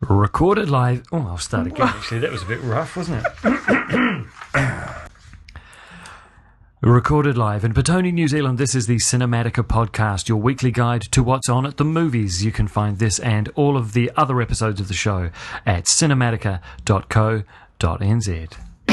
Recorded live. Oh, I'll start again. Actually, that was a bit rough, wasn't it? Recorded live in Petone, New Zealand. This is the Cinematica podcast, your weekly guide to what's on at the movies. You can find this and all of the other episodes of the show at cinematica.co.nz.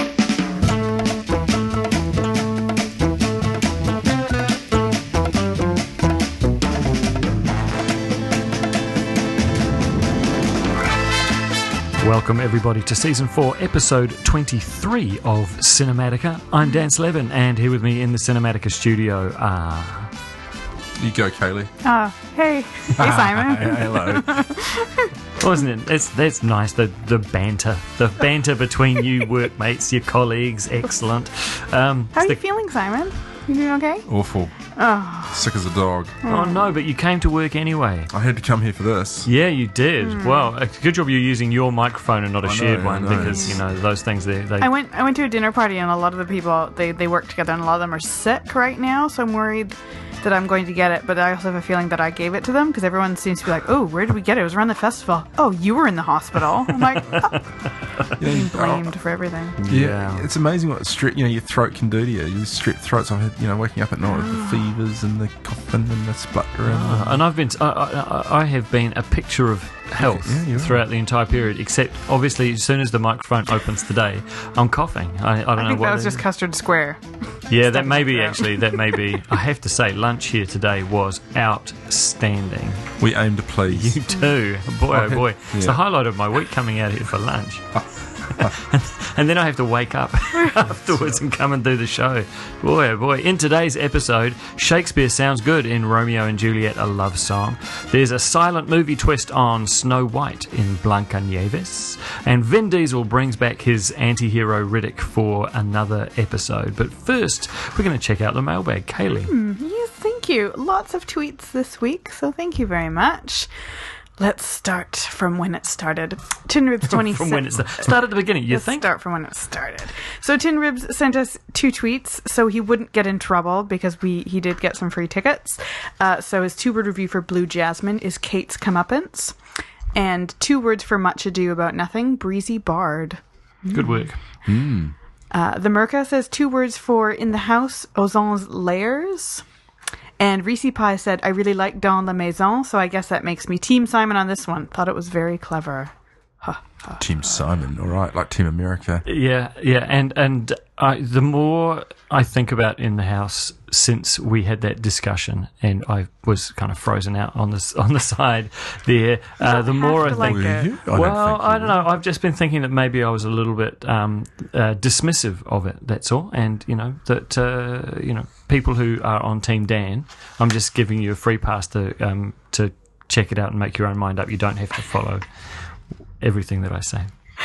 Welcome everybody to Season 4, Episode 23 of Cinematica. I'm Dan Slevin, and here with me in the Cinematica studio are... You go, Kaylee. Hey Simon. Hello. Wasn't it? That's nice, the banter. The banter between you workmates, your colleagues, excellent. How are you feeling, Simon? You doing okay? Awful. Oh. Sick as a dog. Oh no, but you came to work anyway. I had to come here for this. Yeah, you did. Well, good job you're using your microphone and not a shared one, because, you know, those things, they... I went to a dinner party, and a lot of the people, they work together, and a lot of them are sick right now, so I'm worried that I'm going to get it, but I also have a feeling that I gave it to them, because everyone seems to be like, oh, where did we get it? It was around the festival. Oh, you were in the hospital. I'm like, being blamed for everything. Yeah. It's amazing what your throat can do to you. Your strep throats, I've had, waking up at night with the fevers and the coughing and the spluttering. And I have been a picture of health throughout the entire period, except obviously as soon as the microphone opens today, I'm coughing. I don't know think what that was just Custard Square. Yeah, that may be. I have to say, lunch here today was outstanding. We aim to please. You too. Boy, oh boy. Yeah. It's the highlight of my week, coming out here for lunch. And then I have to wake up afterwards and come and do the show. Boy, oh boy. In today's episode, Shakespeare sounds good in Romeo and Juliet, a love song. There's a silent movie twist on Snow White in Blancanieves. And Vin Diesel brings back his anti-hero Riddick for another episode. But first, we're going to check out the mailbag. Kaylee. Yes, thank you. Lots of tweets this week, so thank you very much. Let's start from when it started. Tinribs 26. From when it start at the beginning, you think? Start from when it started. So Tinribs sent us 2 tweets so he wouldn't get in trouble, because he did get some free tickets. So his 2-word review for Blue Jasmine is Kate's Comeuppance. And 2 words for Much Ado About Nothing, Breezy Bard. Good work. The Merca says 2 words for In the House, Ozon's Layers. And Reese Pie said, I really like Dans la Maison, so I guess that makes me Team Simon on this one. Thought it was very clever. Team Simon, all right, like Team America. Yeah, and the more I think about In the House since we had that discussion, and I was kind of frozen out on the side there, the more I think... I don't know. I've just been thinking that maybe I was a little bit dismissive of it, that's all. And, that, people who are on Team Dan, I'm just giving you a free pass to check it out and make your own mind up. You don't have to follow everything that I say.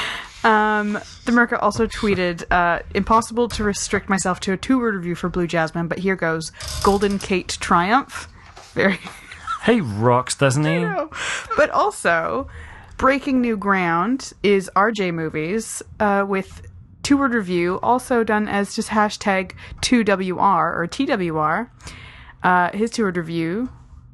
The Merca also tweeted, impossible to restrict myself to a 2-word review for Blue Jasmine, but here goes, Golden Kate Triumph. Very... He rocks, doesn't he? I know. But also, breaking new ground is RJ Movies, with 2-word review, also done as just hashtag 2WR or TWR. His 2-word review,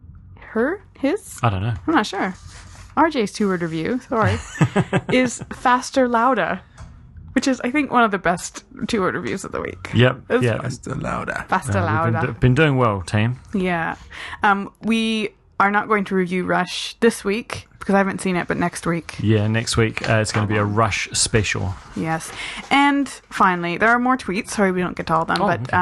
his? I don't know. I'm not sure. RJ's 2-word review, sorry, is Faster Louder, which is, I think, one of the best 2-word reviews of the week. Yep. Faster Louder. Faster Louder. We've been doing well, team. Yeah. We are not going to review Rush this week, because I haven't seen it, but next week. Yeah, next week it's going to be a Rush special. Yes. And finally, there are more tweets. Sorry we don't get to all of them, but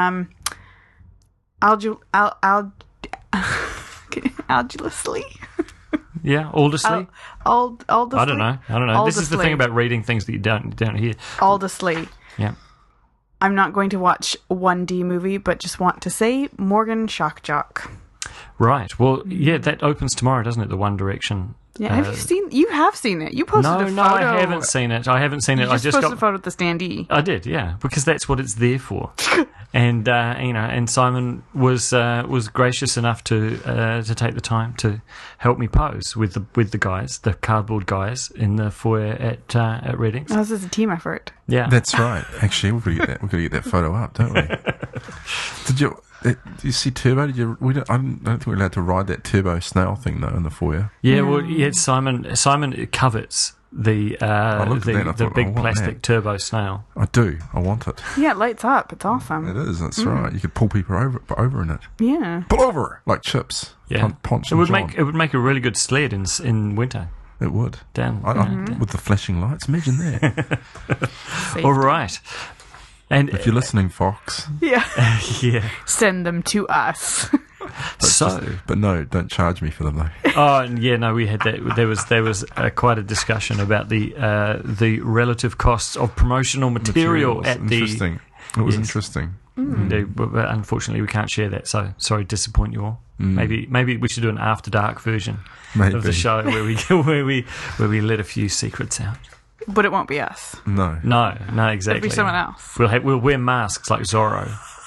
aldulously. Yeah, Aldersley. Aldersley. I don't know. Aldersley. This is the thing about reading things that you don't hear. Aldersley. Yeah. I'm not going to watch 1D movie, but just want to say Morgan Shock Jock. Right. Well, yeah, that opens tomorrow, doesn't it? The One Direction. Yeah. Have you seen? You have seen it. You posted a photo. No, I haven't seen it. You I just posted a photo with the standee. I did, yeah, because that's what it's there for. And and Simon was gracious enough to take the time to help me pose with the guys, the cardboard guys in the foyer at Readings. Oh, this is a team effort. Yeah, that's right. Actually, we've got to get that photo up, don't we? Did you see Turbo? I don't think we're allowed to ride that Turbo snail thing though in the foyer. Yeah, well, yeah. Simon covets the looked at that and I the thought, big I want plastic that. turbo snail. I do. I want it. Yeah, it lights up. It's awesome. It is. That's right. You could pull people over in it. Yeah. Pull over like chips. Yeah, Ponch it and would John. make a really good sled in winter. It would. Down, With the flashing lights. Imagine that. Safety. All right, and If you're listening, Fox. Yeah. yeah. Send them to us. But no, don't charge me for them though. Oh, and yeah, no, we had that. There was quite a discussion about the relative costs of promotional material at the. Interesting. It was Yes. interesting. But unfortunately, we can't share that. So sorry to disappoint you all. Maybe we should do an after dark version Maybe. of the show where we let a few secrets out. But it won't be us. No. No, exactly. It'll be someone else. We'll wear masks like Zorro.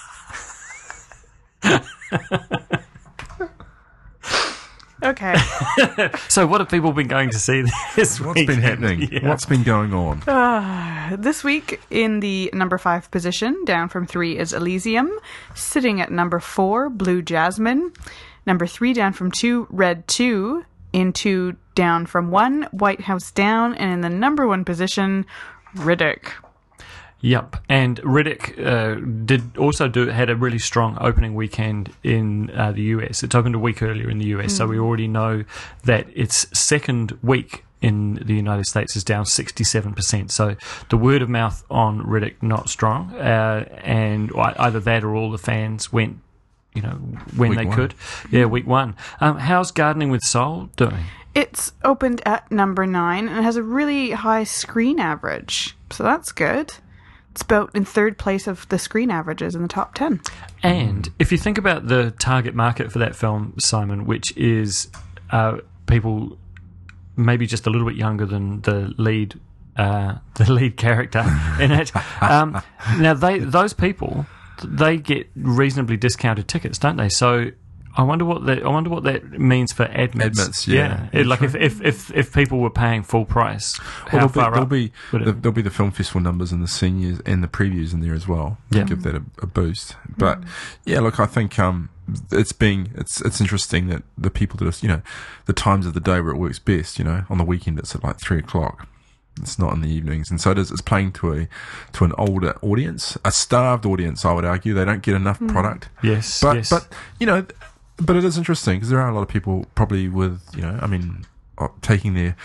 Okay. So what have people been going to see this What's week? been happening? Yeah. What's been going on? This week in the number 5 position, down from 3 is Elysium. Sitting at number 4, Blue Jasmine. Number 3 down from 2, Red 2. In 2 down from 1, White House Down. And in the number 1 position, Riddick. Yep, and Riddick had a really strong opening weekend in the US. It's opened a week earlier in the US, so we already know that its second week in the United States is down 67%. So the word of mouth on Riddick not strong, and either that or all the fans went, when Week they one. could. Yeah, week 1. How's Gardening with Soul doing? It's opened at number 9 and it has a really high screen average. So that's good. It's about in 3rd place of the screen averages in the top 10. And if you think about the target market for that film, Simon, which is people maybe just a little bit younger than the lead character in it. Now those people, they get reasonably discounted tickets, don't they? So I wonder what that means for admits. Admits, yeah. Like if people were paying full price, how far there'll up be would it? there'll be the film festival numbers and the seniors and the previews in there as well. Yeah. Give that a boost. But yeah, look, I think it's interesting that the people that are, the times of the day where it works best, on the weekend it's at like 3:00. It's not in the evenings, and so it's playing to an older audience, a starved audience. I would argue they don't get enough product. Yes, But yes. but it is interesting because there are a lot of people probably with taking their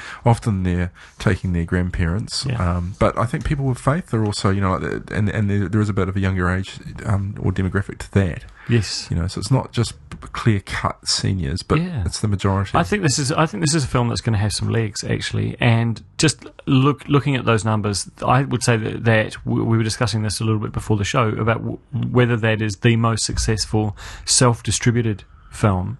grandparents. Yeah. But I think people with faith are also and there is a bit of a younger age or demographic to that. Yes. So it's not just clear cut seniors, but Yeah. it's the majority. I think this is a film that's going to have some legs, actually. And just looking at those numbers, I would say that we were discussing this a little bit before the show about whether that is the most successful self-distributed film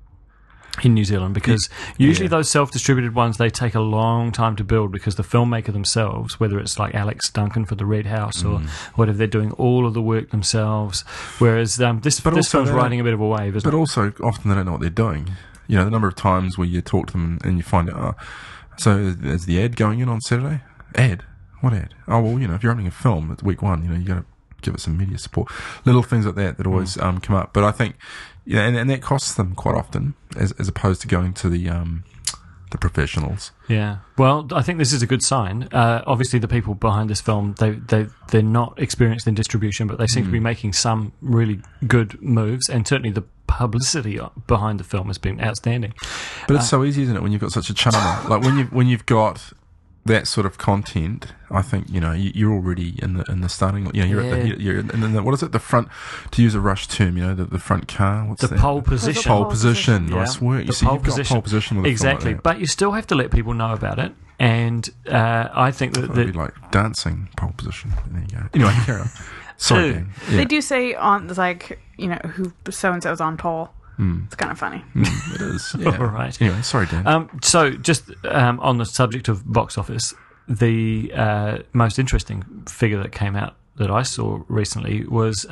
in New Zealand, because usually those self-distributed ones, they take a long time to build because the filmmaker themselves, whether it's like Alex Duncan for The Red House or whatever, they're doing all of the work themselves, whereas this film's riding a bit of a wave, isn't But it? also, often they don't know what they're doing. The number of times where you talk to them and you find out, so is the ad going in on Saturday? Ad? What ad? Oh, well, if you're opening a film, it's week 1, you got to give it some media support. Little things like that always come up. But I think, and that costs them quite often, as opposed to going to the professionals. Yeah. Well, I think this is a good sign. Obviously, the people behind this film, they're not experienced in distribution, but they seem to be making some really good moves, and certainly the publicity behind the film has been outstanding. But it's so easy, isn't it, when you've got such a charmer? Like when you've got that sort of content, I think you're already in the starting. You're in the what is it? The front, to use a Rush term. The front car. What's The that? pole position. Pole position. Yeah. Nice work. The You see, pole you've got pole position with a film exactly, like that. but you still have to let people know about it. And I think It'd be like dancing pole position. There you go. Anyway, carry on. Sorry, Dan. Yeah. They do say on who so and so's on pole. It's kind of funny. It is. Yeah. All right. Anyway, sorry, Dan. So just on the subject of box office, the most interesting figure that came out that I saw recently was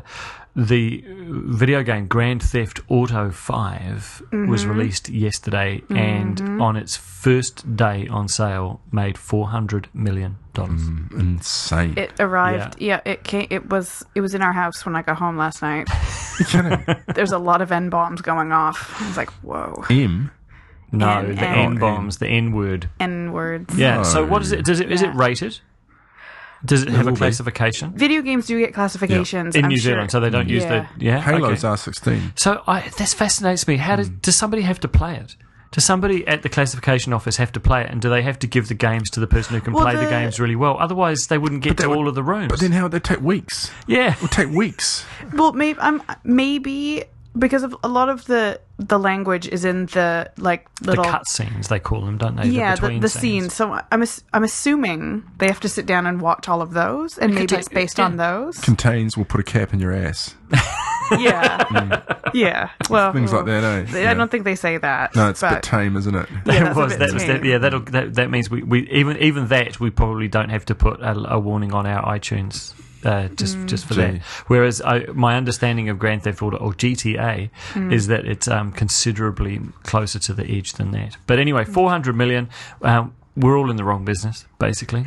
the video game Grand Theft Auto 5 was released yesterday, and on its first day on sale made $400 million. Insane. It arrived. Yeah, it came. It was in our house when I got home last night. You're kidding. There's a lot of N-bombs going off. I was like, whoa. No, N- the N- N bombs, the N word. N words. Yeah. So what is it? Is it rated? Does it have a will be. classification Video games do get classifications in I'm New sure. Zealand? So they don't use the Halo's okay. R16. So this fascinates me. How does somebody have to play it? Does somebody at the classification office have to play it, and do they have to give the games to the person who can play the games really well? Otherwise, they wouldn't get to all of the rooms. But then how would they take weeks? Yeah. It would take weeks. Well, maybe because of a lot of the language is in the little the cut scenes, they call them, don't they? Yeah, between the scenes. scenes. So I'm assuming they have to sit down and watch all of those, and maybe it's based on those. Contains will put a cap in your ass. Yeah, yeah. Well, Things like that, eh? I don't think they say that. No, it's a but bit tame, isn't it? Yeah, That means we even that we probably don't have to put a warning on our iTunes. Just for that. Whereas my understanding of Grand Theft Auto or GTA is that it's considerably closer to the edge than that. But anyway, 400 million. We're all in the wrong business, basically.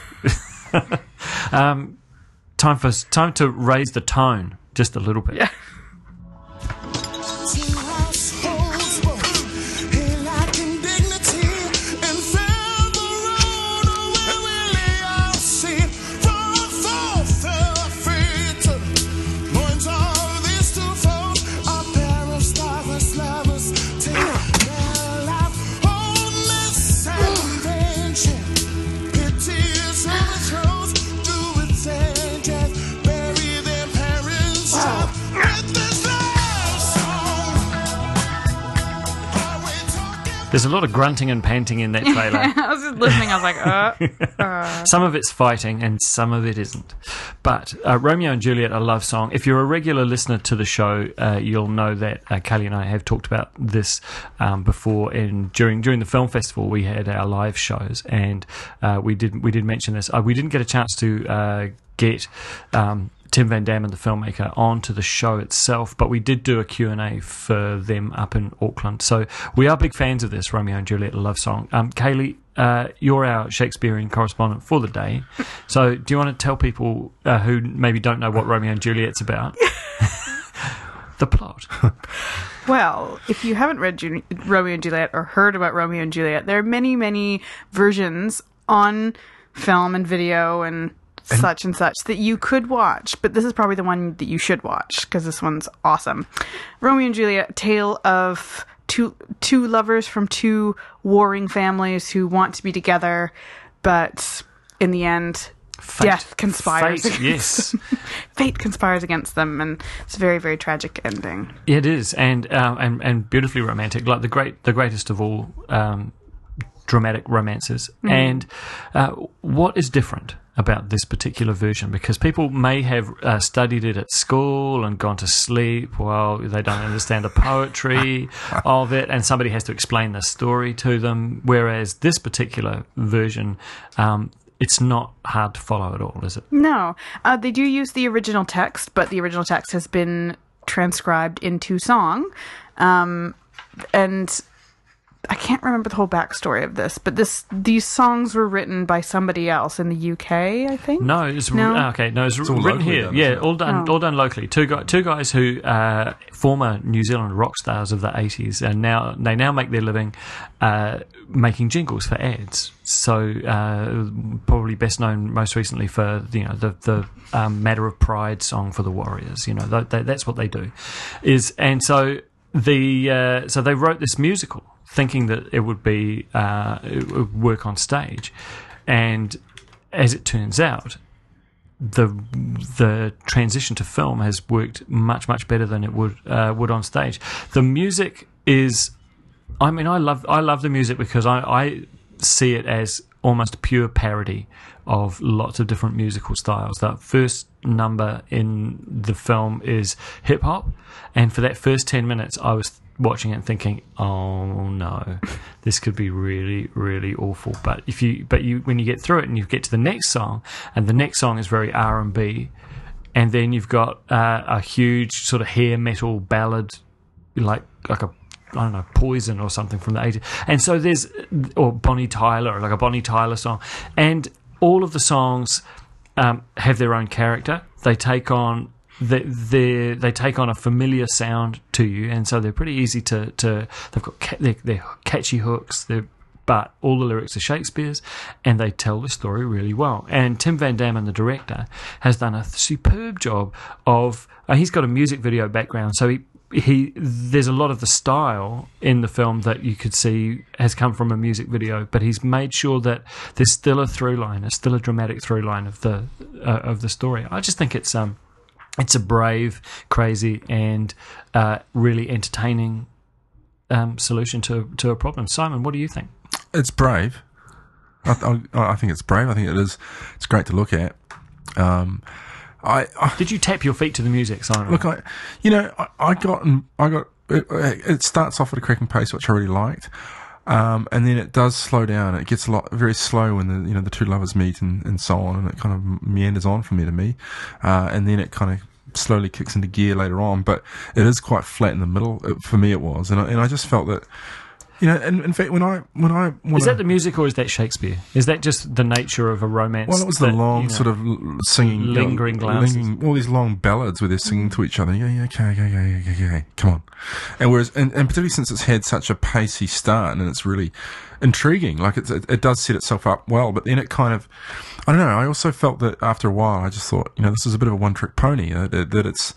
Time to raise the tone just a little bit. Yeah. There's a lot of grunting and panting in that trailer. I was just listening. I was like, Some of it's fighting and some of it isn't. But Romeo and Juliet, a love song. If you're a regular listener to the show, you'll know that Kelly and I have talked about this before. And during the film festival, we had our live shows, and we did mention this. We didn't get a chance to get Tim Van Damme and the filmmaker onto the show itself, but we did do a Q&A for them up in Auckland. So we are big fans of this Romeo and Juliet, a love song. Kaylee, you're our Shakespearean correspondent for the day. So do you want to tell people who maybe don't know what Romeo and Juliet's about the plot? well, if you haven't read Romeo and Juliet or heard about Romeo and Juliet, there are many, many versions on film and video and such and such that you could watch, but this is probably the one that you should watch because this one's awesome. Romeo and Juliet, tale of two lovers from two warring families who want to be together, but in the end, death conspires. Fate conspires against them, and it's a very, very tragic ending. It is, and beautifully romantic, like the greatest of all dramatic romances. And what is different about this particular version? Because people may have studied it at school and gone to sleep while they don't understand the poetry of it, and somebody has to explain the story to them, whereas this particular version, it's not hard to follow at all, is it? No. They do use the original text, but the original text has been transcribed into song. And I can't remember the whole backstory of this, but these songs were written by somebody else in the UK, I think. No, it's all written here. done, Yeah, all done locally. Two guys who former New Zealand rock stars of the 80s, and they now make their living making jingles for ads. So probably best known most recently for the Matter of Pride song for the Warriors. That's what they do. So they wrote this musical, thinking that it would work on stage, and as it turns out, the transition to film has worked much, much better than it would on stage. The music is, I love the music because I see it as almost a pure parody of lots of different musical styles. The first number in the film is hip hop, and for that first 10 minutes, I was watching it and thinking, oh no, this could be really, really awful. But when you get through it and you get to the next song, and the next song is very R&B, and then you've got a huge sort of hair metal ballad, like a, I don't know, Poison or something from the 80s. And so or Bonnie Tyler, like a Bonnie Tyler song. And all of the songs have their own character. They take on they take on a familiar sound to you, and so they're pretty easy to they've got they're catchy hooks, but all the lyrics are Shakespeare's, and they tell the story really well. And Tim Van Damme, the director, has done a superb job of. He's got a music video background, so there's a lot of the style in the film that you could see has come from a music video, but he's made sure that there's still a through line, there's still a dramatic through line of the story. I just think it's a brave, crazy, and really entertaining solution to a problem. Simon, what do you think? It's brave. I think it's brave. I think it is. It's great to look at. Did you tap your feet to the music, Simon? Look, I got. It starts off at a cracking pace, which I really liked, and then it does slow down. It gets very slow when the two lovers meet and so on, and it kind of meanders on from there to me, and then it kind of slowly kicks into gear later on. But it is quite flat in the middle. For me, it was, and I just felt that. And in fact, when I is that the music or is that Shakespeare? Is that just the nature of a romance? Well, it was the long sort of singing, lingering glances, all these long ballads where they're singing to each other. Yeah, okay, come on. And whereas, and particularly since it's had such a pacey start and it's really intriguing, like it does set itself up well. But then it kind of, I don't know. I also felt that after a while, I just thought, this is a bit of a one-trick pony. That it's.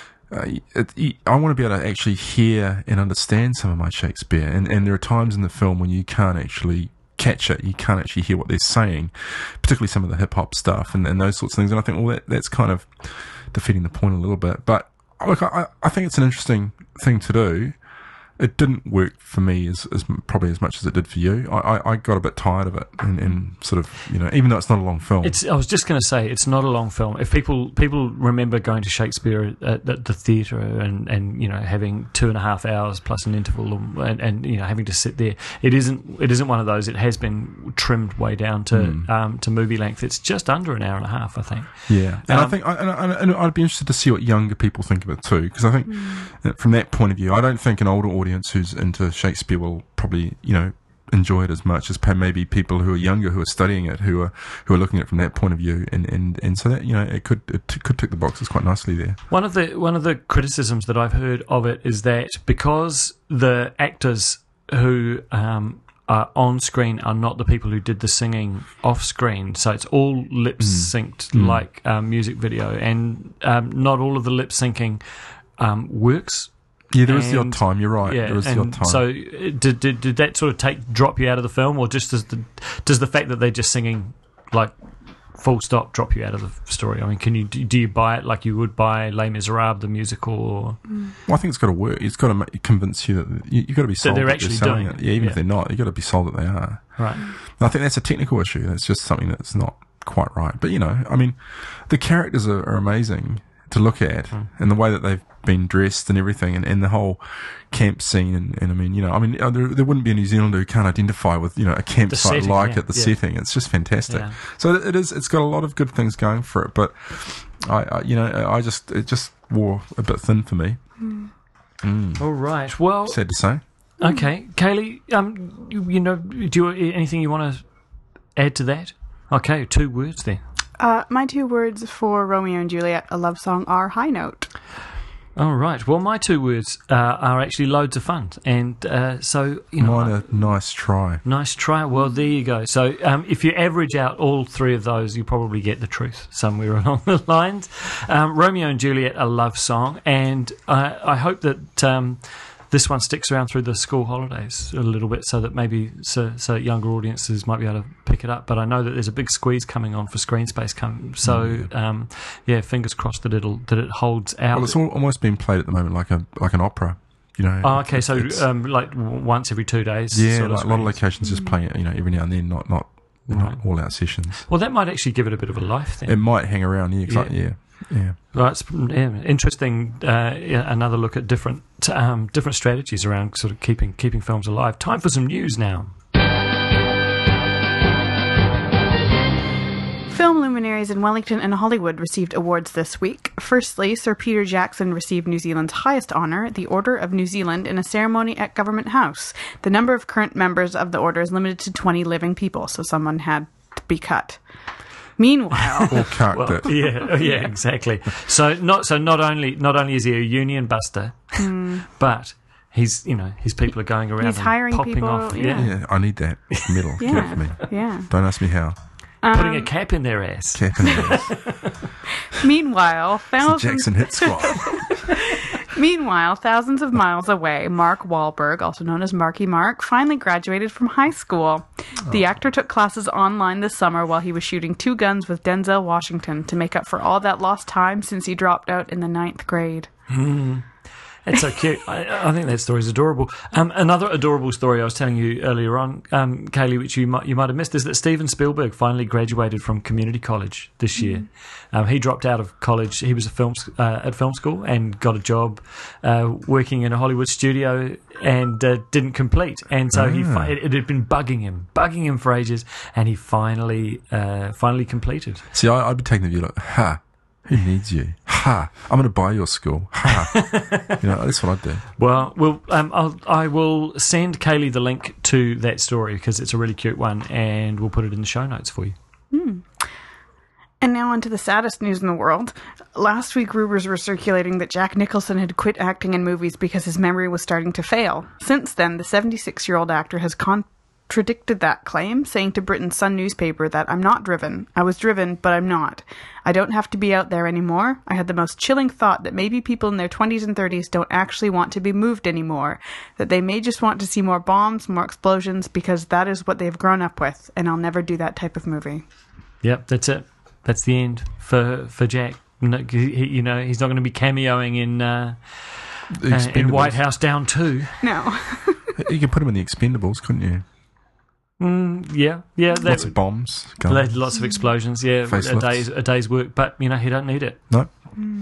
I want to be able to actually hear and understand some of my Shakespeare, and there are times in the film when you can't actually catch it, you can't actually hear what they're saying, particularly some of the hip-hop stuff and those sorts of things, and I think, well, that's kind of defeating the point a little bit. But look, I think it's an interesting thing to do. It didn't work for me as probably as much as it did for you. I got a bit tired of it, and sort of, even though it's not a long film. I was just going to say, it's not a long film. If people remember going to Shakespeare at the theatre and having 2.5 hours plus an interval and having to sit there, it isn't one of those. It has been trimmed way down to movie length. It's just under an hour and a half, I think. Yeah, and I think and I'd be interested to see what younger people think of it too, because I think from that point of view, I don't think an older audience who's into Shakespeare will probably enjoy it as much as maybe people who are younger, who are studying it, who are looking at it from that point of view, and so that it could tick the boxes quite nicely there. One of the criticisms that I've heard of it is that because the actors who are on screen are not the people who did the singing off screen, so it's all lip synced like music video, and not all of the lip syncing works. Yeah, there is the odd time. You're right. Yeah, there is the odd time. So, did that sort of drop you out of the film, or just does the fact that they're just singing like full stop drop you out of the story? I mean, do you buy it like you would buy Les Miserables, the musical? Or? Well, I think it's got to work. It's got to convince you that you've got to be sold that they're that actually selling doing it. Yeah, even if they're not, you've got to be sold that they are. Right. And I think that's a technical issue. That's just something that's not quite right. But I mean, the characters are amazing to look at, and the way that they've been dressed and everything, and the whole camp scene, and I mean, there wouldn't be a New Zealander who can't identify with a campsite the setting. It's just fantastic. Yeah. So it's got a lot of good things going for it, but it just wore a bit thin for me. All right. Well, sad to say. Okay, Kaylee, do you anything you want to add to that? Okay, 2 words there. My 2 words for Romeo and Juliet, a love song, are high note. All right. Well, my 2 words are actually loads of fun, and so mine are nice try. Nice try. Well, there you go. So if you average out all 3 of those, you probably get the truth somewhere along the lines. Romeo and Juliet, a love song, and I hope that this one sticks around through the school holidays a little bit, so that maybe so younger audiences might be able to pick it up. But I know that there's a big squeeze coming on for Screen Space fingers crossed that it holds out. Well, it's almost being played at the moment like an opera. Oh, okay. So like once every 2 days. Yeah, like a lot of locations just playing it, every now and then, not all out sessions. Well, that might actually give it a bit of a life then. It might hang around, yeah. Well, it's interesting. Another look at different strategies around sort of keeping films alive. Time for some news now. Film luminaries in Wellington and Hollywood received awards this week. Firstly, Sir Peter Jackson received New Zealand's highest honour, the Order of New Zealand, in a ceremony at Government House. The number of current members of the order is limited to 20 living people, so someone had to be cut. Meanwhile, Or carked it. Yeah, exactly. So not only is he a union buster, but his people are going around He's and hiring popping people, off. yeah. Yeah, I need that medal. Give it for me. yeah. Don't ask me how. Putting a cap in their ass. Cap in there. Meanwhile, It's the Jackson Hit Squad. thousands of miles away, Mark Wahlberg, also known as Marky Mark, finally graduated from high school. The actor took classes online this summer while he was shooting Two Guns with Denzel Washington to make up for all that lost time since he dropped out in the 9th grade. It's so cute. I think that story is adorable. Another adorable story I was telling you earlier on, Kaylee, which you might have missed, is that Steven Spielberg finally graduated from community college this year. He dropped out of college. He was at film school and got a job working in a Hollywood studio and didn't complete. And so it had been bugging him for ages, and he finally completed. See, I'd be taking the view like, ha. Who needs you? Ha! I'm going to buy your school. Ha! That's what I'd do. Well, I will send Kaylee the link to that story because it's a really cute one, and we'll put it in the show notes for you. And now on to the saddest news in the world. Last week, rumors were circulating that Jack Nicholson had quit acting in movies because his memory was starting to fail. Since then, the 76-year-old actor has contradicted that claim, saying to Britain's Sun newspaper that I'm not driven. I was driven, but I'm not. I don't have to be out there anymore. I had the most chilling thought that maybe people in their 20s and 30s don't actually want to be moved anymore. That they may just want to see more bombs, more explosions, because that is what they've grown up with, and I'll never do that type of movie. Yep, that's it. That's the end for Jack. No, he's not going to be cameoing in White House Down 2. No. You could put him in the Expendables, couldn't you? Yeah. Lots of bombs. Guns. Lots of explosions. Yeah, a day's work. But he don't need it. No.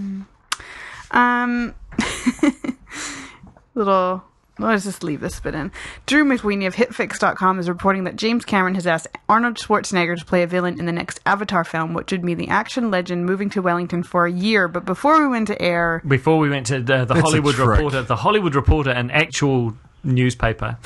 Let's just leave this bit in. Drew McWeeny of HitFix.com is reporting that James Cameron has asked Arnold Schwarzenegger to play a villain in the next Avatar film, which would be the action legend moving to Wellington for a year. But before we went to the Hollywood Reporter, an actual newspaper,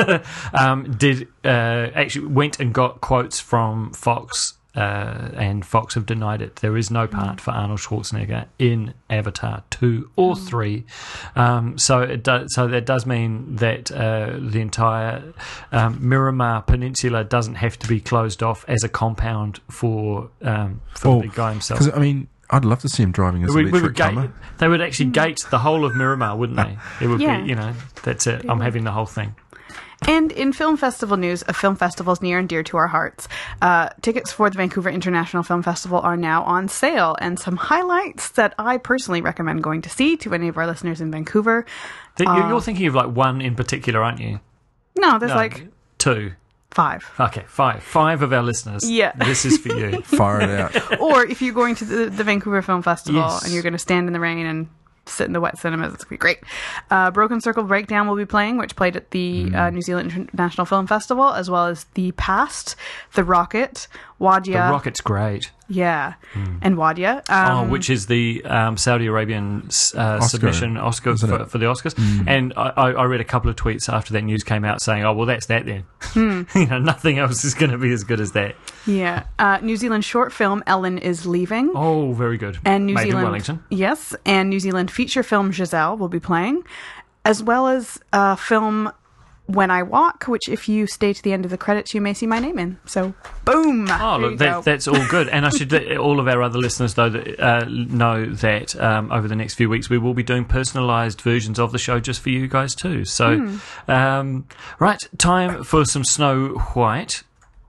actually went and got quotes from Fox. And Fox have denied it. There is no part for Arnold Schwarzenegger in Avatar 2 or 3. So that does mean that the entire Miramar Peninsula doesn't have to be closed off as a compound for the big guy himself. Because, I'd love to see him driving his electric Hummer. They would actually gate the whole of Miramar, wouldn't they? It would be, that's it. I'm having the whole thing. And in film festival news, a film festival is near and dear to our hearts. Tickets for the Vancouver International Film Festival are now on sale, and some highlights that I personally recommend going to see to any of our listeners in Vancouver. You're thinking of like one in particular, aren't you? No, there's like 2. 5. Okay, 5. 5 of our listeners. Yeah. This is for you. Fire it out. Or if you're going to the Vancouver Film Festival Yes. and you're going to stand in the rain and sit in the wet cinemas, it's going to be great. Broken Circle Breakdown will be playing, which played at the New Zealand International Film Festival, as well as The Past, The Rocket, Wadya. The Rocket's great. Yeah, and Wadya. Which is the Saudi Arabian submission Oscar for the Oscars. And I read a couple of tweets after that news came out saying, oh, well, that's that then. Nothing else is going to be as good as that. Yeah. New Zealand short film Ellen is Leaving. Oh, very good. And New Made in Zealand, Wellington. Yes, and New Zealand feature film Giselle will be playing, as well as film When I Walk, which if you stay to the end of the credits, you may see my name in. So, boom! Oh, look, that's all good. And I should let all of our other listeners know that over the next few weeks we will be doing personalised versions of the show just for you guys too. So, right, time for some Snow White.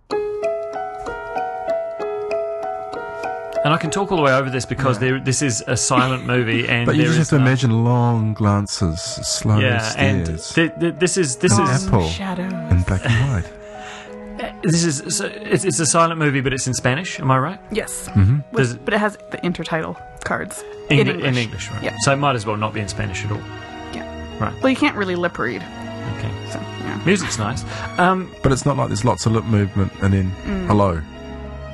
And I can talk all the way over this because this is a silent movie, and but you just have to imagine long glances, slow stares. And this is apple shadows in black and white. It's a silent movie, but it's in Spanish. Am I right? Yes, But it has the intertitle cards in English, right? Yeah. So it might as well not be in Spanish at all. Yeah, right. Well, you can't really lip read. Okay, so yeah. Music's nice, but it's not like there's lots of lip movement and then hello.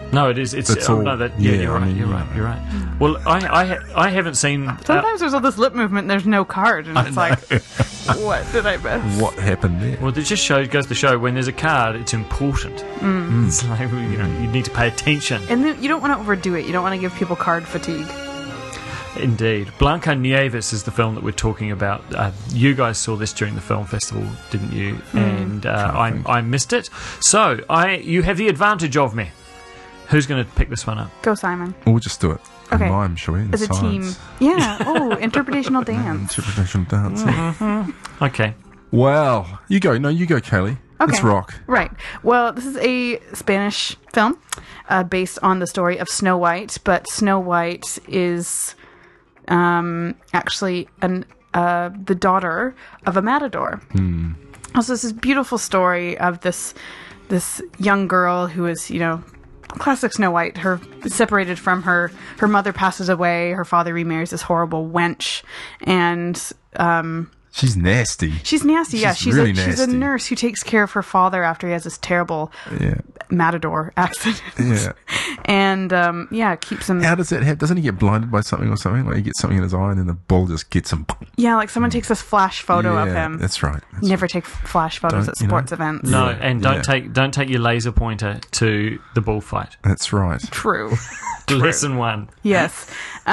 No, it is. It's That's oh, all- no, that, yeah, you're I right. mean, You're right. You're right. Well, I haven't seen. Sometimes there's all this lip movement and there's no card, and it's like, what did I miss? What happened there? Well, it just goes to show when there's a card, it's important. It's like, you need to pay attention. And then you don't want to overdo it. You don't want to give people card fatigue. Indeed. Blanca Nieves is the film that we're talking about. You guys saw this during the film festival, didn't you? And I missed it. So, you have the advantage of me. Who's going to pick this one up? Go, Simon. We'll just do it. Okay. In mime, shall we? In As a team. silence. Yeah. Oh, interpretational dance. Interpretation dance. Okay. Wow. You go. No, you go, Kaylee. Okay. Let's rock. Right. Well, this is a Spanish film based on the story of Snow White, but Snow White is actually the daughter of a matador. So this is a beautiful story of this young girl who is, classic Snow White. Her separated from her mother passes away. Her father remarries this horrible wench, and She's nasty. she's nasty. Yeah, She's really she's a nasty. nurse who takes care of her father after he has this terrible Yeah. matador accident. Yeah. And keeps him. How does that happen? Doesn't he get blinded by something or something? Like he gets something in his eye and then the ball just gets him. Yeah, like someone takes this flash photo of Yeah, him. That's right. That's Never take flash photos Don't, at you know? sports events. No, Yeah, and don't take your laser pointer to the bullfight. That's right. True. Lesson 1. Yes.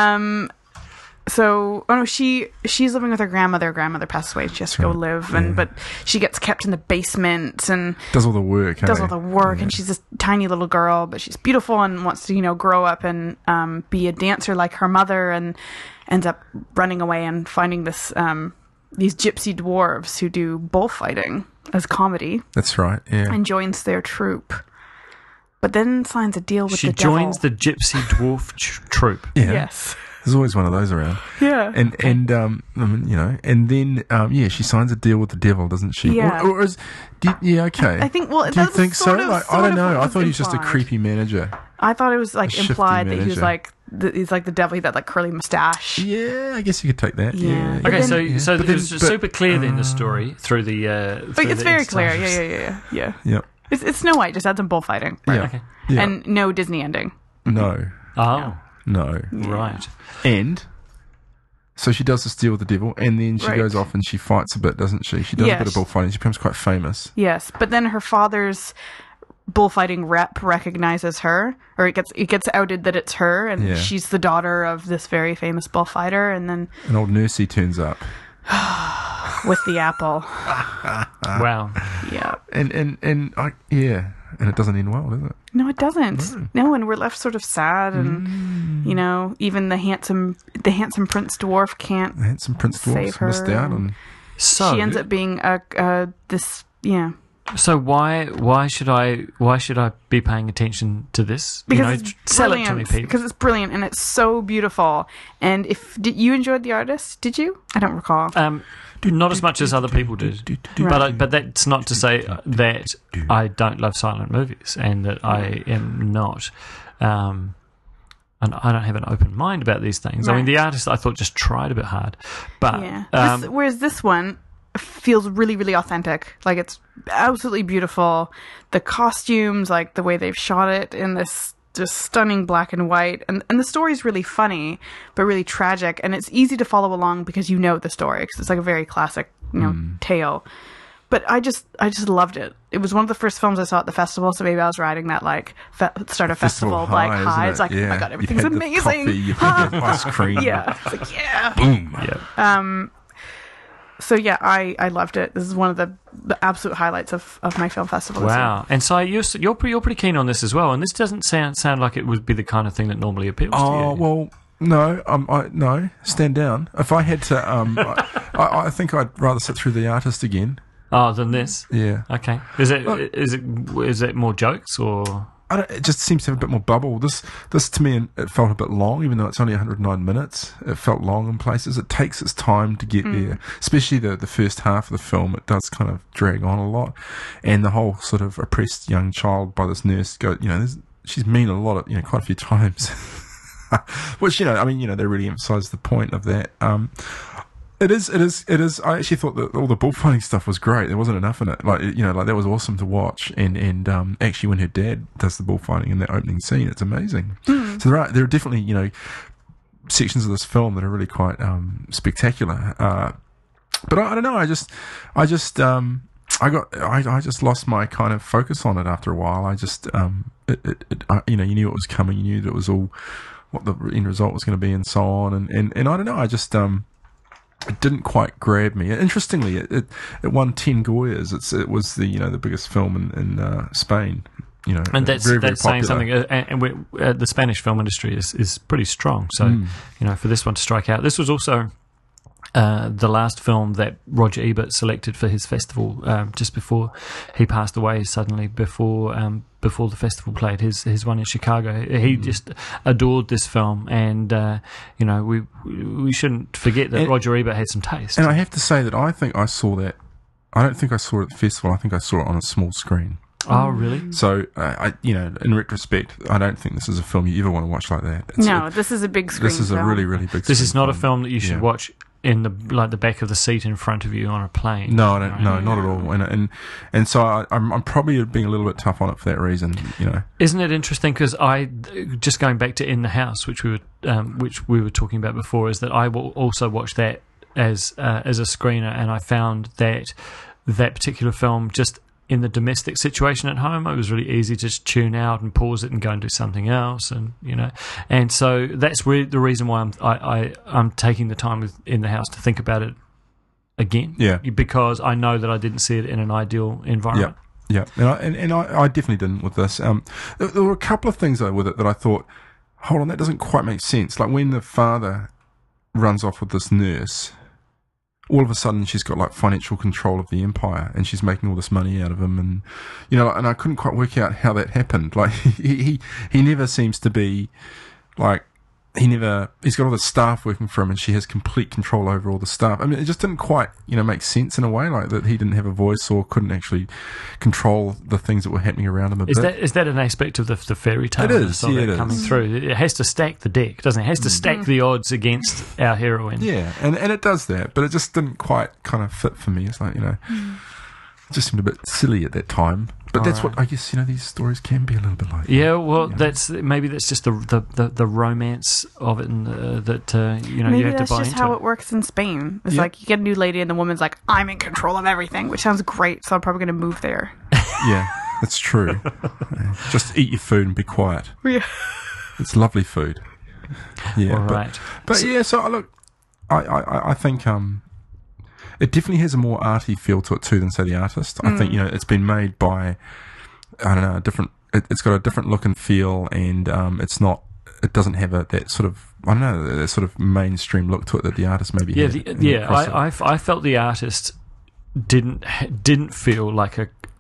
She's living with her grandmother. Her grandmother passed away. She has to go live, but she gets kept in the basement and Does all the work. does hey? all the work. Yeah. And she's this tiny little girl, but she's beautiful and wants to, grow up and be a dancer like her mother, and ends up running away and finding these gypsy dwarves who do bullfighting as comedy, That's right. Yeah. and joins their troupe. But then signs a deal with She the devil. joins the Gypsy Dwarf troupe. yeah. Yes. There's always one of those around. Yeah. And and then she signs a deal with the devil, doesn't she? Yeah. Okay. I think. Well, Do you that's think so? sort of- Like, I sort don't of know. what I was thought he was just a implied. creepy manager. I thought it was like shifty implied that he was manager. like he's like the devil. He had that like curly mustache. Yeah, I guess you could take that. Yeah. Yeah. But Okay, then- so But it was then- super clear then, the story through the. Like, it's very clear. intertitles. Yeah. Yeah. It's Snow White. Just had some bullfighting. Yeah. Okay. Yeah. And no Disney ending. No. Oh, No. right. And so she does this deal with the devil, and then she Right. goes off and she fights a bit, doesn't she? She does a bit of Yes. bullfighting. She becomes quite famous. Yes, but then her father's bullfighting rep recognizes her, or it gets outed that it's her, and Yeah. she's the daughter of this very famous bullfighter, and then An old nursey turns up, with the apple. Wow. Yeah. and it doesn't end well, does it? No, it doesn't. No, and we're left sort of sad, and even the handsome Prince Dwarf can't. The handsome Prince Save Dwarf missed her. out on. So She ends up being this. Yeah. So why should I be paying attention to this? Because it's sell it to me, brilliant. people. Because it's brilliant and it's so beautiful. And did you enjoyed the artist? Did you? I don't recall. Not as much as other people did, Right. but that's not to say that I don't love silent movies and that I am not. And I don't have an open mind about these things. I mean, Right. the artist I thought just tried a bit hard, but Yeah. Whereas this one feels really, really authentic. Like, it's absolutely beautiful. The costumes, like the way they've shot it in this just stunning black and white, and the story's really funny but really tragic, and it's easy to follow along because you know the story, because it's like a very classic tale. But I just loved it. It was one of the first films I saw at the festival, so maybe I was riding that like start a festival like isn't high. it? It's like, oh my god, You everything's had the amazing. coffee, you had the ice cream. Yeah, it's like, yeah. Boom. yeah. So yeah, I loved it. This is one of the absolute highlights of my film festival. this year. Wow. And so you're pretty keen on this as well, and this doesn't sound like it would be the kind of thing that normally appeals to you. Oh well, no. No. Stand down. If I had to, I think I'd rather sit through the artist again. Oh, than this. Yeah. Okay. Is it more jokes or? It just seems to have a bit more bubble. This to me, it felt a bit long, even though it's only 109 minutes. It felt long in places. It takes its time to get there, especially the first half of the film. It does kind of drag on a lot, and the whole sort of oppressed young child by this nurse she's mean a lot of, quite a few times. Which, they really emphasise the point of that. It is. I actually thought that all the bullfighting stuff was great. There wasn't enough in it. Like, that was awesome to watch. And actually, when her dad does the bullfighting in that opening scene, it's amazing. So there are definitely, sections of this film that are really quite spectacular. But I don't know. I just lost my kind of focus on it after a while. I just, you knew it was coming. You knew that it was all what the end result was going to be, and so on. And I don't know. I just, it didn't quite grab me. Interestingly, it won 10 Goyas. It was the biggest film in Spain. And that's very, very that's saying popular. something. And the Spanish film industry is pretty strong. So for this one to strike out, this was also the last film that Roger Ebert selected for his festival just before he passed away suddenly. Before the festival played his one in Chicago, he just adored this film, and we shouldn't forget that Roger Ebert had some taste. And I have to say that I think I saw that. I don't think I saw it at the festival. I think I saw it on a small screen. Oh, really? So, in retrospect, I don't think this is a film you ever want to watch like that. This is a big screen. This is a really, really big. This is not a film that you should watch in the back of the seat in front of you on a plane. No, I don't. No, not at all. And so I'm probably being a little bit tough on it for that reason. Isn't it interesting? Because I just going back to In the House, which we were talking about before, is that I will also watch that as a screener, and I found that particular film just in the domestic situation at home, it was really easy to just tune out and pause it and go and do something else, and so that's really the reason why I'm taking the time In the House to think about it again. Yeah, because I know that I didn't see it in an ideal environment. Yeah, and I definitely didn't with this. There were a couple of things though with it that I thought, hold on, that doesn't quite make sense. Like when the father runs off with this nurse, all of a sudden she's got like financial control of the empire, and she's making all this money out of him, and and I couldn't quite work out how that happened. Like he never seems to be like he's got all the staff working for him, and she has complete control over all the staff. I mean, it just didn't quite make sense in a way, like that he didn't have a voice or couldn't actually control the things that were happening around him. Is that an aspect of the fairy tale? It is, it coming through. It has to stack the deck, doesn't it? It has to stack the odds against our heroine. Yeah, and it does that, but it just didn't quite kind of fit for me. It's like it just seemed a bit silly at that time. But that's what I guess these stories can be a little bit like. Yeah, well, that's just the romance of it, and that you maybe have to buy into. That's just how it works in Spain. It's like you get a new lady, and the woman's like, "I'm in control of everything," which sounds great. So I'm probably going to move there. Yeah, that's true. Just eat your food and be quiet. Yeah, it's lovely food. Yeah, all right. But so look, I think it definitely has a more arty feel to it too than say The Artist. I think it's been made by a different. It's got a different look and feel, and it doesn't have that sort of that sort of mainstream look to it that The Artist maybe had. I felt The Artist didn't feel like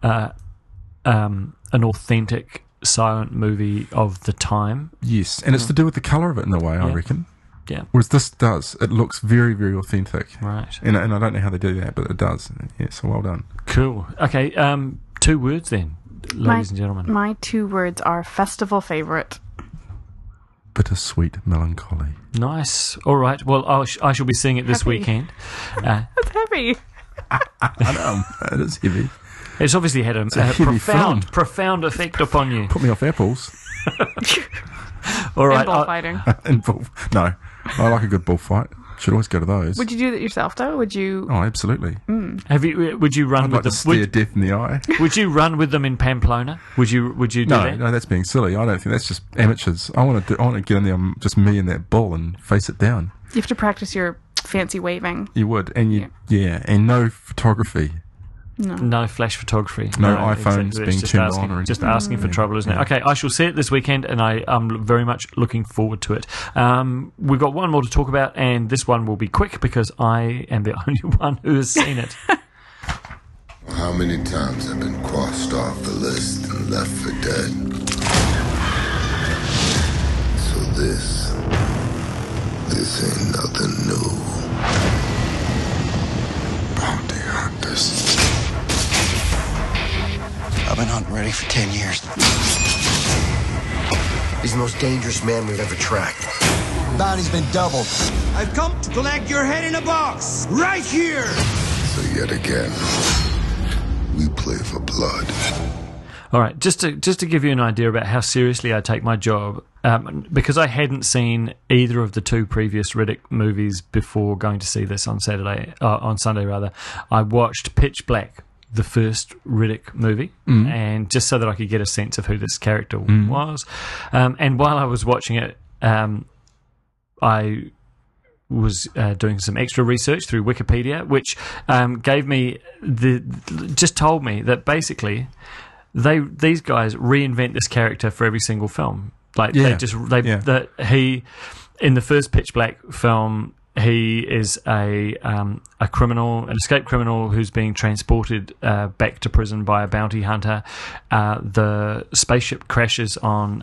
an authentic silent movie of the time. Yes, and it's to do with the colour of it in a way, I reckon. Yeah. Whereas this does. It looks very, very authentic. Right. And I don't know how they do that, but it does. Yeah, so well done. Cool. Okay, 2 words then, ladies and gentlemen. My 2 words are festival favourite. Bittersweet melancholy. Nice. All right. Well, I shall be seeing it this weekend. That's heavy. I know. It is heavy. It's obviously had a profound effect upon you. Put me off apples. All right. And bullfighting. No. I like a good bullfight. Should always go to those. Would you do that yourself, though? Would you? Oh, absolutely. Would you run I'd with like them? to stare death in the eye. Would you run with them in Pamplona? Would you do that? No, that's being silly. I don't think that's just amateurs. I want to get in there, just me and that bull, and face it down. You have to practice your fancy waving. You would, and and no photography. No flash photography. No iPhones being turned on or anything. Just asking for trouble, isn't it? Okay, I shall see it this weekend, and I'm very much looking forward to it. We've got one more to talk about, and this one will be quick because I am the only one who has seen it. How many times have been crossed off the list and left for dead? So this ain't nothing new. Bounty hunters. I've been hunting ready for 10 years. He's the most dangerous man we've ever tracked. Bounty's been doubled. I've come to collect your head in a box, right here! So yet again, we play for blood. All right, just to give you an idea about how seriously I take my job, because I hadn't seen either of the two previous Riddick movies before going to see this on Sunday, I watched Pitch Black, the first Riddick movie, and just so that I could get a sense of who this character was. And while I was watching it, I was doing some extra research through Wikipedia, which gave me just told me that basically these guys reinvent this character for every single film. That he in the first Pitch Black film, he is a criminal, an escaped criminal who's being transported back to prison by a bounty hunter. The spaceship crashes on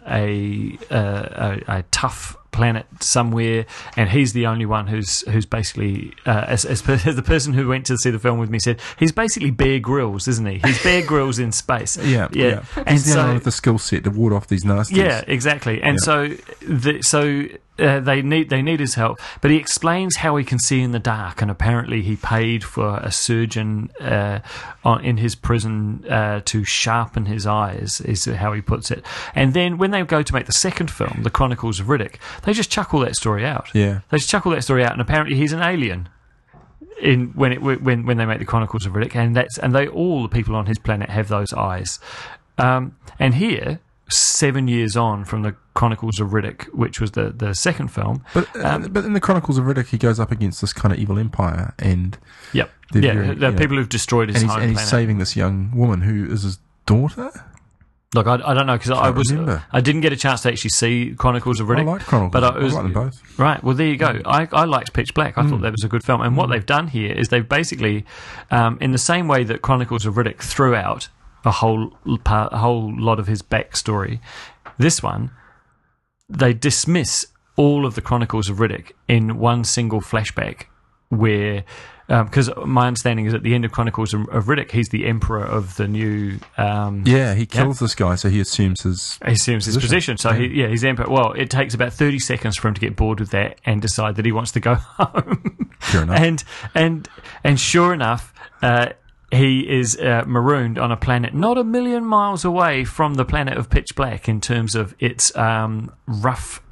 a tough planet somewhere, and he's the only one who's basically, as the person who went to see the film with me said, he's basically Bear Grylls, isn't he? He's Bear Grylls in space. Yeah. And he's the only one with the skill set to ward off these nasties. Yeah, exactly. And so they need his help, but he explains how he can see in the dark, and apparently he paid for a surgeon in his prison to sharpen his eyes, is how he puts it. And then when they go to make the second film, The Chronicles of Riddick, they just chuck all that story out. Yeah, they just chuck all that story out, and apparently he's an alien when they make The Chronicles of Riddick, and all the people on his planet have those eyes. And here, 7 years on from The Chronicles of Riddick, which was the second film. But in The Chronicles of Riddick, he goes up against this kind of evil empire, and the people who've destroyed his home planet. And he's saving this young woman who is his daughter. Look, I don't know, because I didn't get a chance to actually see Chronicles of Riddick. I like Chronicles. But I like them both. Right, well, there you go. I liked Pitch Black. I thought that was a good film. And what they've done here is they've basically, in the same way that Chronicles of Riddick threw out a whole lot of his backstory, this one, they dismiss all of the Chronicles of Riddick in one single flashback where... because my understanding is at the end of Chronicles of Riddick, he's the emperor of the new... he kills this guy, so he assumes his position. So he's emperor. Well, it takes about 30 seconds for him to get bored with that and decide that he wants to go home. Sure enough. And sure enough, he is marooned on a planet not a million miles away from the planet of Pitch Black in terms of its rough...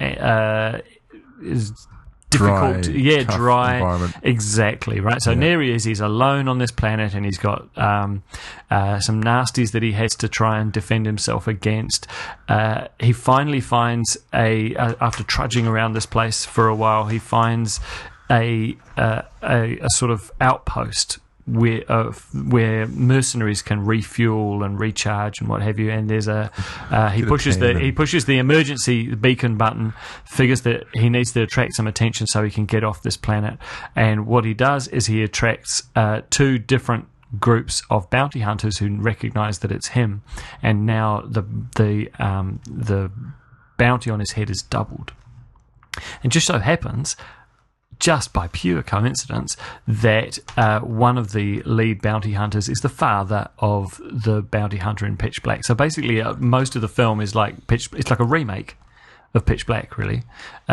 difficult, dry environment. Exactly, right. So Neri he's alone on this planet, and he's got some nasties that he has to try and defend himself against. He finally finds after trudging around this place for a while, he finds a sort of outpost where mercenaries can refuel and recharge and what have you, and there's he pushes the emergency beacon button, figures that he needs to attract some attention so he can get off this planet, and what he does is he attracts two different groups of bounty hunters who recognize that it's him, and now the bounty on his head is doubled. And just so happens, just by pure coincidence, that one of the lead bounty hunters is the father of the bounty hunter in Pitch Black. So basically, most of the film is like it's like a remake of Pitch Black, really,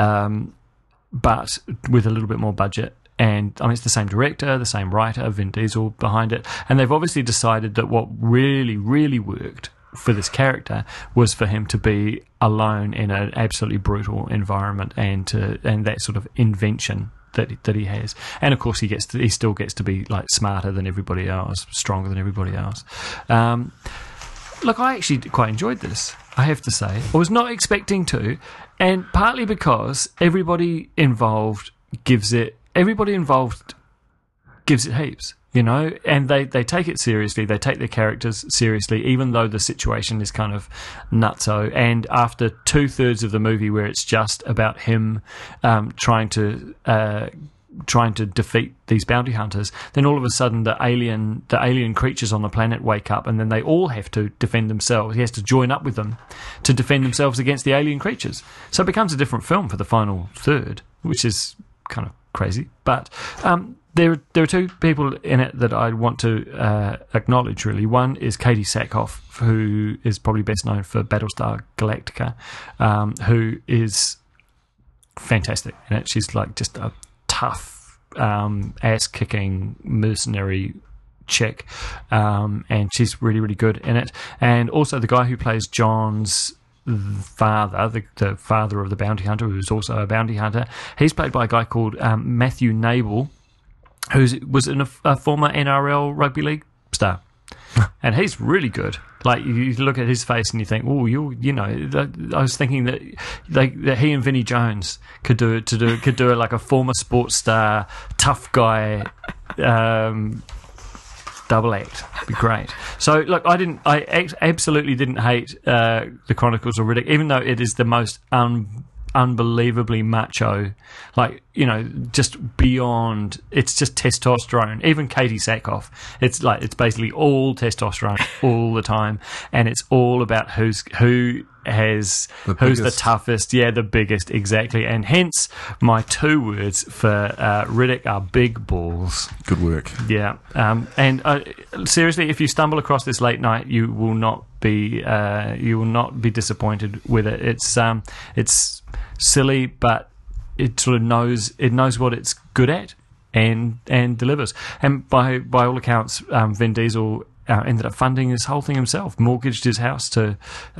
but with a little bit more budget. And I mean, it's the same director, the same writer, Vin Diesel behind it, and they've obviously decided that what really, really worked for this character was for him to be alone in an absolutely brutal environment, and that sort of invention that he has. And of course he still gets to be like smarter than everybody else, stronger than everybody else. Look, I actually quite enjoyed this, I have to say. I was not expecting to, and partly because everybody involved gives it heaps, you know, and they take it seriously. They take their characters seriously, even though the situation is kind of nutso. And after 2/3 of the movie, where it's just about him trying to defeat these bounty hunters, then all of a sudden the alien creatures on the planet wake up, and then they all have to defend themselves. He has to join up with them to defend themselves against the alien creatures. So it becomes a different film for the final third, which is kind of crazy. But there are two people in it that I want to acknowledge, really. One is Katie Sackhoff, who is probably best known for Battlestar Galactica, who is fantastic in it. She's like just a tough, ass-kicking mercenary chick, and she's really, really good in it. And also the guy who plays John's father, the father of the bounty hunter, who's also a bounty hunter, he's played by a guy called Matthew Nable, who was a former NRL rugby league star. And he's really good. Like, you look at his face and you think, oh, you know. I was thinking that he and Vinnie Jones could do like a former sports star, tough guy, double act. It'd be great. So, look, I absolutely didn't hate the Chronicles of Riddick, even though it is the most unbelievably macho, like, you know, just beyond. It's just testosterone. Even Katie Sackhoff, it's basically all testosterone all the time, and it's all about who's the toughest, the biggest, exactly. And hence my 2 words for Riddick are big balls. Good work. Yeah. And seriously, if you stumble across this late night, you will not be disappointed with it. It's silly, but it sort of knows what it's good at and delivers. And by all accounts, Vin Diesel ended up funding this whole thing himself, mortgaged his house to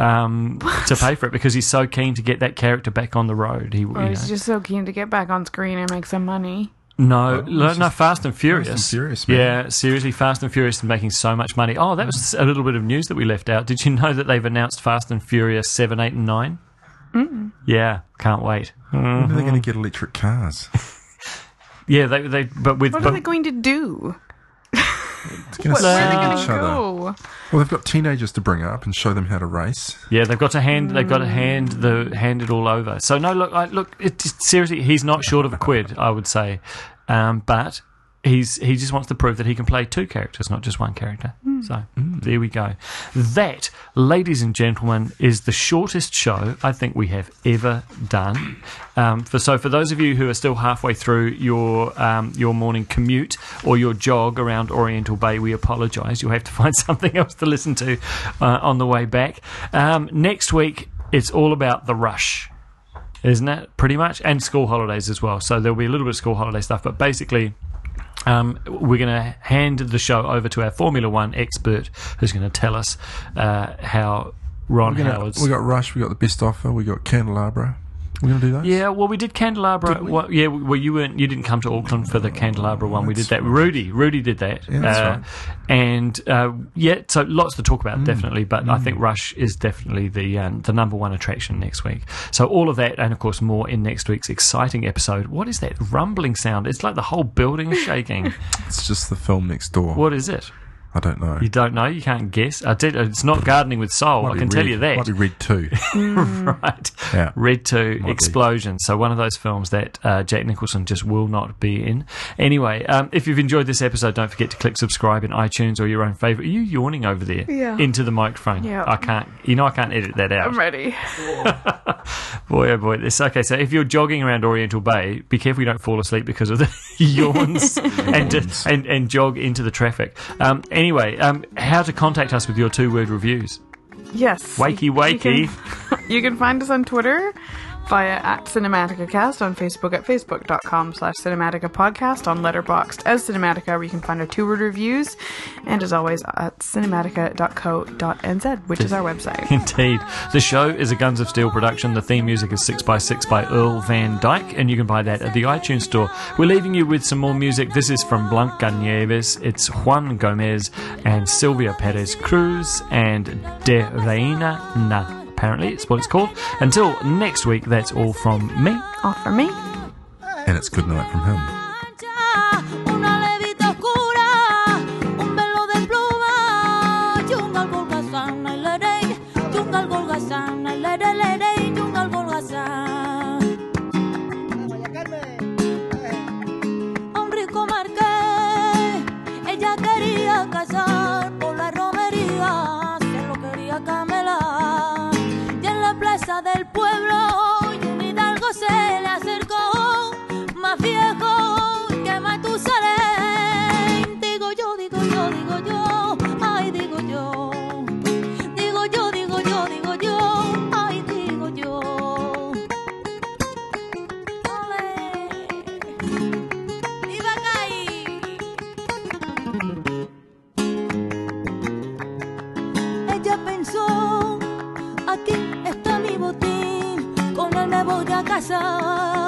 pay for it, because he's so keen to get that character back on the road. He's just so keen to get back on screen and make some money. No, Fast and Furious. Fast and Furious, man. Yeah, seriously, Fast and Furious is making so much money. Oh, that was a little bit of news that we left out. Did you know that they've announced Fast and Furious 7, 8 and 9? Mm-mm. Yeah, can't wait. When are they going to get electric cars? Yeah, what are they going to do? Where are they going to go? Well, they've got teenagers to bring up and show them how to race. Yeah, they've got to hand it all over. So no, look, seriously, he's not short of a quid, I would say, but he just wants to prove that he can play 2 characters, not just 1 character. So there we go. That, ladies and gentlemen, is the shortest show I think we have ever done. For those of you who are still halfway through your morning commute or your jog around Oriental Bay, we apologise. You'll have to find something else to listen to on the way back. Next week, it's all about the rush, isn't it? Pretty much, and school holidays as well. So there'll be a little bit of school holiday stuff, but basically, we're going to hand the show over to our Formula One expert, who's going to tell us how Ron Howard's... We got Rush, we got The Best Offer, we got Candelabra. We're going to do those? Yeah, well, we did Candelabra. You didn't come to Auckland for the Candelabra one. We did that. Rudy did that. Yeah, that's right. And so lots to talk about, definitely. But I think Rush is definitely the number one attraction next week. So all of that, and of course more in next week's exciting episode. What is that rumbling sound? It's like the whole building is shaking. It's just the film next door. What is it? I don't know. You don't know? You can't guess? It's not Gardening with Soul. I can tell you that. Might be Red 2. Right. Yeah. Red 2, Explosion. So one of those films that Jack Nicholson just will not be in. Anyway, if you've enjoyed this episode, don't forget to click subscribe in iTunes or your own favourite. Are you yawning over there? Yeah. Into the microphone? Yeah. I can't. I can't edit that out. I'm ready. Boy, oh boy. Okay, so if you're jogging around Oriental Bay, be careful you don't fall asleep because of the yawns and jog into the traffic. Anyway, how to contact us with your 2-word reviews. Yes. Wakey. You can find us on Twitter via @CinematicaCast, on Facebook at facebook.com/CinematicaPodcast, on Letterboxd as Cinematica, where you can find our 2-word reviews, and as always at cinematica.co.nz, which is our website. Indeed. The show is a Guns of Steel production. The theme music is 6x6 by Earl Van Dyke, and you can buy that at the iTunes store. We're leaving you with some more music. This is from Blanca Nieves. It's Juan Gomez and Silvia Perez Cruz and De Reina Na. Apparently, it's what it's called. Until next week, that's all from me. All from me. And it's good night from him. Del pueblo y un hidalgo se le acercó más viejo casa.